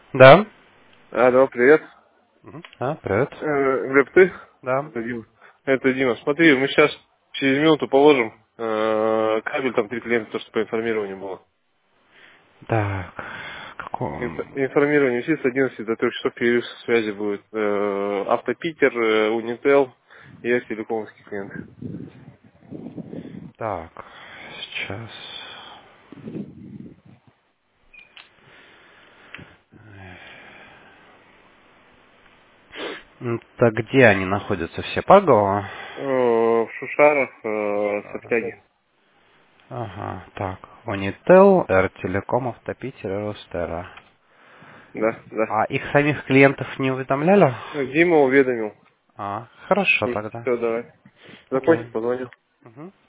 Да. Алло, привет. Да, привет. Глеб, ты? Да. Это Дима. Это Дима. Смотри, мы сейчас через минуту положим кабель, там 3 клиента, то, что по информированию было. Так, каком... Информирование висит с 11 до 3 часов перерыв связи будет. Автопитер, Униtel и телекомовский клиент. Так, сейчас... Так где они находятся? Все Пагово? В Шушарах, Соптяги. Ага, так. Unitel, R-Telecom, Автопитер и Ростера. Да, да. А их самих клиентов не уведомляли? Дима уведомил. А, хорошо тогда. Все, давай. Окей. Закончить, позвоню. Мгм.